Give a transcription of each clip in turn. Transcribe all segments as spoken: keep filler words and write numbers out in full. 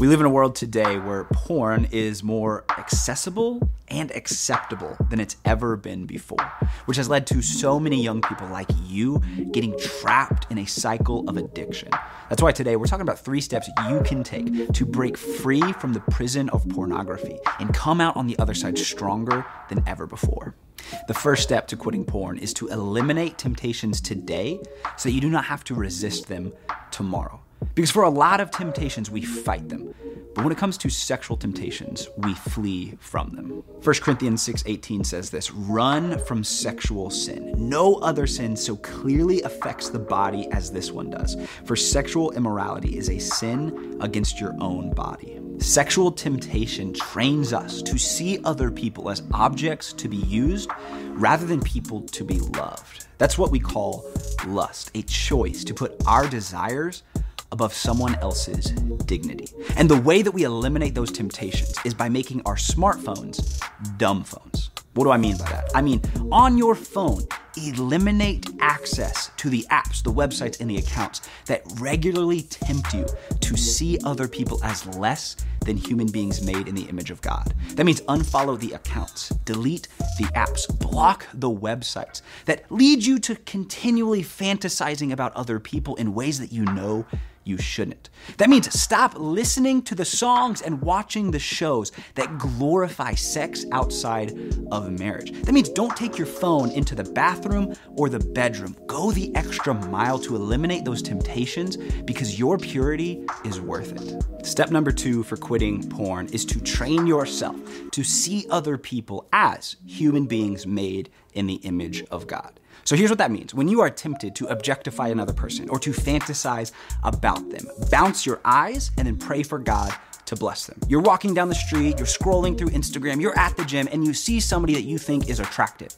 We live in a world today where porn is more accessible and acceptable than it's ever been before, which has led to so many young people like you getting trapped in a cycle of addiction. That's why today we're talking about three steps you can take to break free from the prison of pornography and come out on the other side stronger than ever before. The first step to quitting porn is to eliminate temptations today so that you do not have to resist them tomorrow. Because for a lot of temptations, we fight them. But when it comes to sexual temptations, we flee from them. First Corinthians six eighteen says this, "Run from sexual sin. No other sin so clearly affects the body as this one does. For sexual immorality is a sin against your own body." Sexual temptation trains us to see other people as objects to be used rather than people to be loved. That's what we call lust, a choice to put our desires above someone else's dignity. And the way that we eliminate those temptations is by making our smartphones dumb phones. What do I mean by that? I mean, on your phone, eliminate access to the apps, the websites, and the accounts that regularly tempt you to see other people as less than human beings made in the image of God. That means unfollow the accounts, delete the apps, block the websites that lead you to continually fantasizing about other people in ways that you know you shouldn't. That means stop listening to the songs and watching the shows that glorify sex outside of marriage. That means don't take your phone into the bathroom or the bedroom. Go the extra mile to eliminate those temptations because your purity is worth it. Step number two for quitting porn is to train yourself to see other people as human beings made in the image of God. So here's what that means. When you are tempted to objectify another person or to fantasize about them, bounce your eyes and then pray for God to bless them. You're walking down the street, you're scrolling through Instagram, you're at the gym, and you see somebody that you think is attractive.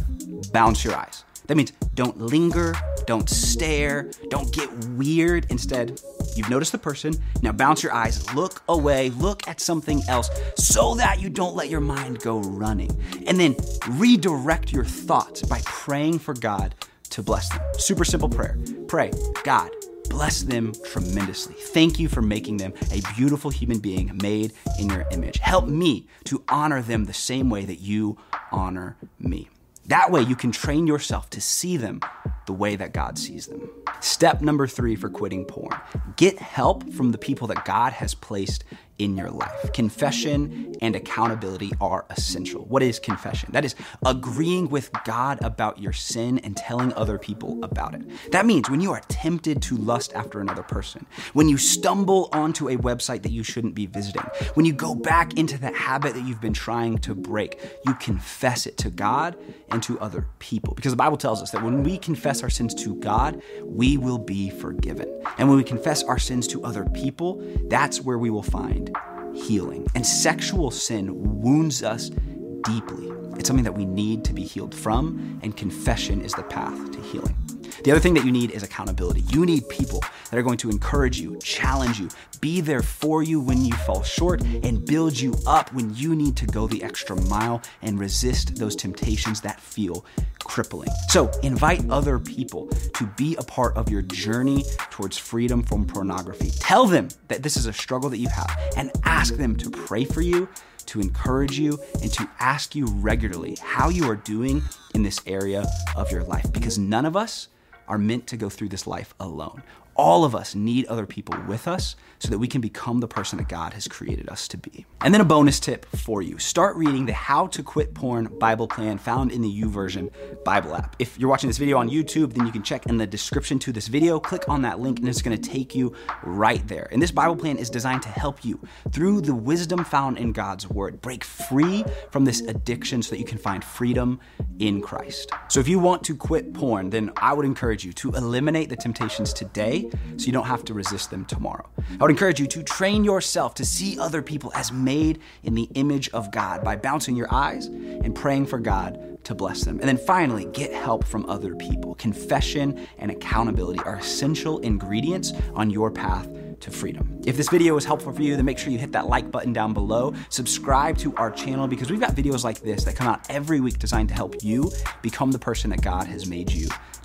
Bounce your eyes. That means don't linger, don't stare, don't get weird. Instead, you've noticed the person. Now bounce your eyes, look away, look at something else so that you don't let your mind go running. And then redirect your thoughts by praying for God to bless them. Super simple prayer. Pray, God, bless them tremendously. Thank you for making them a beautiful human being made in your image. Help me to honor them the same way that you honor me. That way you can train yourself to see them the way that God sees them. Step number three for quitting porn. Get help from the people that God has placed in your life. Confession and accountability are essential. What is confession? That is agreeing with God about your sin and telling other people about it. That means when you are tempted to lust after another person, when you stumble onto a website that you shouldn't be visiting, when you go back into that habit that you've been trying to break, you confess it to God and to other people. Because the Bible tells us that when we confess our sins to God, we will be forgiven. And when we confess our sins to other people, that's where we will find healing. And sexual sin wounds us deeply. It's something that we need to be healed from, and confession is the path to healing. The other thing that you need is accountability. You need people that are going to encourage you, challenge you, be there for you when you fall short, and build you up when you need to go the extra mile and resist those temptations that feel crippling. So invite other people to be a part of your journey towards freedom from pornography. Tell them that this is a struggle that you have, and ask them to pray for you, to encourage you, and to ask you regularly how you are doing in this area of your life. Because none of us are meant to go through this life alone. All of us need other people with us so that we can become the person that God has created us to be. And then a bonus tip for you. Start reading the How to Quit Porn Bible Plan found in the YouVersion Bible app. If you're watching this video on YouTube, then you can check in the description to this video, click on that link, and it's gonna take you right there. And this Bible plan is designed to help you through the wisdom found in God's word, break free from this addiction so that you can find freedom in Christ. So if you want to quit porn, then I would encourage you to eliminate the temptations today so you don't have to resist them tomorrow. I would encourage you to train yourself to see other people as made in the image of God by bouncing your eyes and praying for God to bless them. And then finally, get help from other people. Confession and accountability are essential ingredients on your path to freedom. If this video was helpful for you, then make sure you hit that like button down below. Subscribe to our channel because we've got videos like this that come out every week designed to help you become the person that God has made you to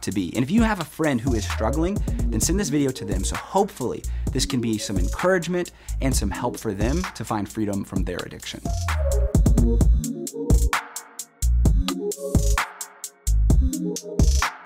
to be. And if you have a friend who is struggling, then send this video to them. So hopefully this can be some encouragement and some help for them to find freedom from their addiction. Thank you.